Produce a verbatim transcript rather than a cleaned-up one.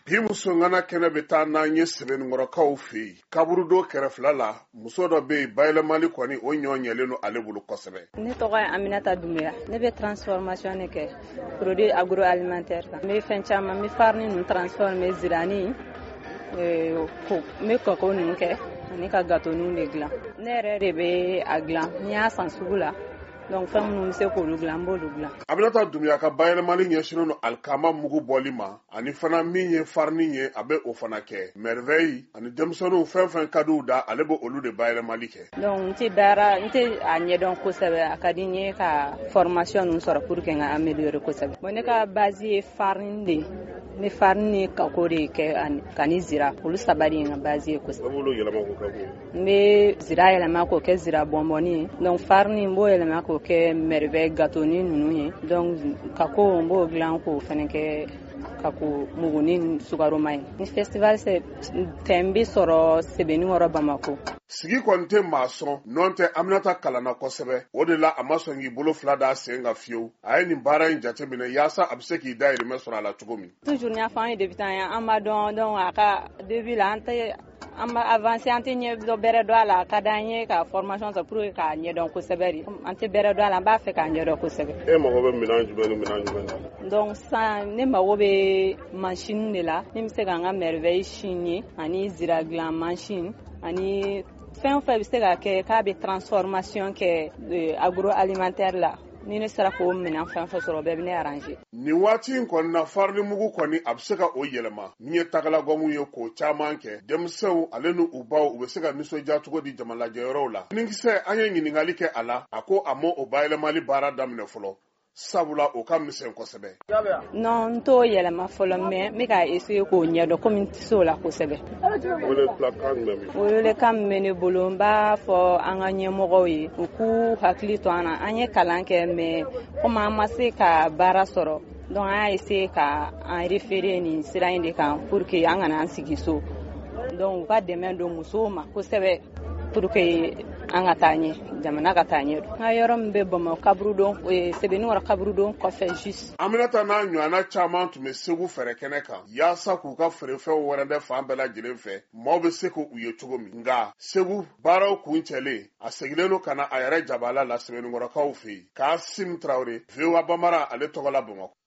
bi muso ngana kɛnɛ bɛ taa n'an ye sɛbɛnnikɔrɔkaw fɛ yen kaburudo kɛrɛfɛla la muso dɔ bɛ yen bayɛlɛmali kɔni o ɲɔ ɲɛlen don ale bolo kosɛbɛ. Ne tɔgɔ ye Aminata Dumbuya. Ne bɛ transformation de kɛ produit agroalimentaire kan. N bɛ fɛn caman, n bɛ farine ninnu transformer zirani, euh, ko n bɛ koko ninnu kɛ ani ka gâteau ninnu de dilan. Ne yɛrɛ de bɛ a dilan. N'i y'a san sugu la. Donc fɛn minnu bɛ se k'olu dilan n b'olu dilan. Aminata Dumbuya ka bayɛlɛmali ɲɛsinnen don alikama mugu bɔli ma ani fana min ye farine ye a bɛ o fana kɛ. Merveille ani denmisɛnninw fɛn fɛn ka d'u da ale bɛ olu de bayɛlɛmali kɛ. Donc n tɛ dara n tɛ a ɲɛdɔn kosɛbɛ a ka di n ye ka formation ninnu sɔrɔ pour que n ka améliorer kosɛbɛ. Bon ne ka base ye farine de ye. N bɛ farine ni kako de kɛ ka ni zira olu saba de ye n ka base ye kosɛbɛ. B'olu yɛlɛma k'o kɛ mun ye? N bɛ zira yɛlɛma k'o kɛ zira bɔnbɔnni ye. Donc farine n b'o yɛlɛma k'o kɛ merveille gâteau ni ninnu ye. Donc kako n b'o dilan k'o fana kɛ kako muguni sukaroma ye. Ni festival tɛ n bɛ sɔrɔ Sɛbɛnnikɔrɔ Bamako. Sigi kɔni tɛ maa sɔn nɔn tɛ Aminata kalanna kosɛbɛ o de la a ma sɔn k'i bolo fila d'a sen kan fiyewu a ye nin baara in jateminɛ yaasa a bɛ se k'i dahirimɛ sɔrɔ a la cogo min. Toujours n y'a fɔ an ye débutant ye an b'a dɔn donc a ka début la an tɛ an b'a avancer an tɛ ɲɛ dɔ bɛrɛ dɔn a la a ka d'an ye ka formation sɔrɔ pour que k'a ɲɛdɔn kosɛbɛ de an tɛ bɛrɛ dɔn a la an b'a fɛ k'a ɲɛdɔn kosɛbɛ. E mago bɛ minɛn jumɛn ni minɛn jumɛn na? Donc sisan ne mago bɛ machine de la min bɛ se ka n ka merveille chine ye ani zira dilan machine ani fɛn o fɛn bɛ se ka kɛ k'a bɛ transformation kɛ agroalimentaire la ni ne sera k'o minɛn fɛn fɛn sɔrɔ bɛɛ bɛ ne arranger. Nin waati in kɔni na farine mugu kɔni a bɛ se ka o yɛlɛma min ye tagalagɔnw ye k'o caman kɛ denmisɛnw ale ni u baw u bɛ se ka nisɔndiya cogo di jamalajɛyɔrɔw la. Finikisɛ an ye ɲininkali kɛ a la a ko a ma o bayɛlɛmali baara daminɛ fɔlɔ sabula o ka misɛn kosɛbɛ. Non n t'o yɛlɛma fɔlɔ mais n bɛ ka essayer k'o ɲɛdɔn komi n tɛ se o la kosɛbɛ. Welewelekan min bɛ ne bolo n b'a fɔ an ka ɲɛmɔgɔw ye u k'u hakili to an na an ye kalan kɛ mais komi an ma se ka baara sɔrɔ donc an y'a essayer ka an référer nin sira in de kan pour que an kana an sigi so donc u ka dɛmɛ don musow ma kosɛbɛ pour que an ka taa ɲɛ jamana ka taa ɲɛ don. N ka yɔrɔ min bɛ Bamakɔ kaburudon Sɛbɛnnikɔrɔ kaburudon kɔfɛ juste. Aminata n'a ɲɔgɔnna caman tun bɛ Segu fɛrɛ kɛnɛ kan yaasa k'u ka feerefɛnw wɛrɛndɛ fan bɛɛ lajɛlen fɛ maaw bɛ se k'u ye cogo min nka Segu baaraw kun cɛlen a seginnen don ka na a yɛrɛ jabaala la Sɛbɛnnikɔrɔkaw fɛ yen Kaasim Tarawele V O A Bambara ale tɔgɔ la Bamakɔ.